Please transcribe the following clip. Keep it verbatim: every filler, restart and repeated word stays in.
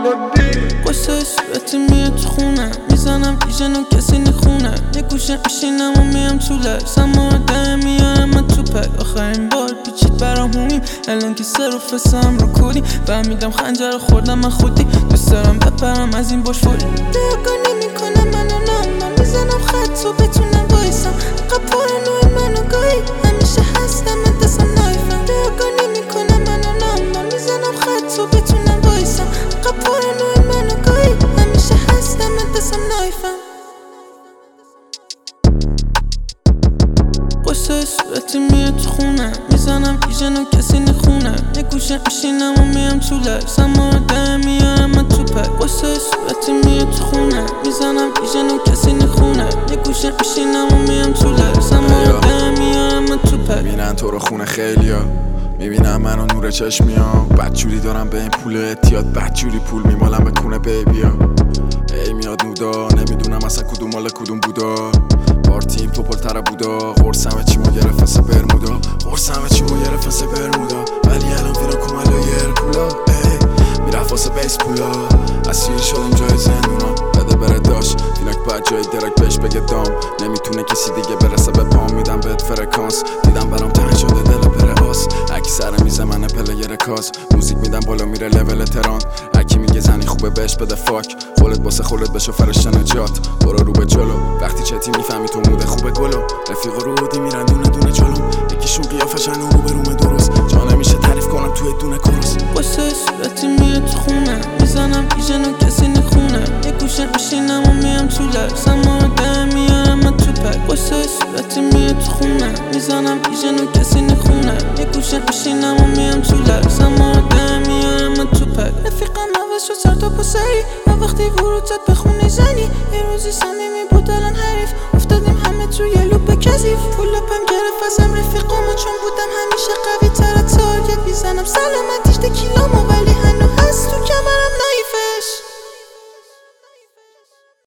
قصه صورتی میاد تو خونه میزنم پیشن و کسی نخونه یه گوشه میشینم و میام تو لرز اما ده میارم من تو پک آخرین بار پیچید برام همیم الان که سر و فسم رو کودیم فهمیدم خنجر خوردم من خودی دوست دارم بپرم از این باش فوری درگانی میکنه منو نام من میزنم خط و بتونم بایستم اقا پارانوی منو گاهی همیشه هستم دستم نایفم درگانی میکنه منو نام من میزنم خط و بتونم بایستم اقا پارانوی منو گاهی همیشه هستم دستم نایفم قصه صورتی میاد تو خونه میزنم پیشن و کسی نخونه یه گوشه میشینم و میام تو لرز اما ده میارم من تو پک قصه صورتی میاد تو خونه میزنم پیشن و کسی نخونه یه گوشه میشینم و میام تو لرز اما ده میارم من تو پک میبینن تو رو خونه خیلیا میبینم منو نور چشمیام بدجوری دارم به این پول احتیاط بدجوری پول میمالم به کونه بیبیا ای میاد نودا نمیدونم اصلا کدوم مال کدوم بودا پارتیم تو پلتره بودا قرصم چیمو گرفت فسه برمودا قرصم چیمو گرفت فسه برمودا ولی الان فینا کومالو یر پولا ای میرفت واسه بیس پولا اسیر شدم جای زندونا بده بره داشت فیناک باید جای درک بهش بگه دام نمیتونه کسی دیگه برسه به پام میدم بهت فرکانس دیدم برام تنگ شده دل بره آس اکی سر میزه من پلیر کاز موزیک میدم بالا میره لول تران اکی میگه زنی خوبه بهش بده فاک خولت باسه خولت بشو فرشته نجات برو رو به جلو وقتی چتی میفهمی تو موده خوبه گلو رفیق رو بودی میرن دونه دونه جلوم یکیشون قیافشن و رو به رومه درست جا نمیشه تعریف کنم توی دونه کورس قصه صورتی میاد تو خونه میزنم پیشن و کسی نخونه یه گوشه میشینم و میام تو لرز اما ده میارم من تو پک قصه صورتی میاد تو خونه میزنم پیشن و کسی نخونه یه گوشه میشینم و میام تو لرز اما ده میارم من تو پک رفیقم عوض شد سر تا پسری و وقتی ورود زد به خونه زنی یه روزی صمیمی بود الان حریف افتادیم همه توی لوپ کثیف پول لپم گرفت ازم رفیقامو چون بودم همیشه قوی تر تارگت میزنم سلامتیش دکی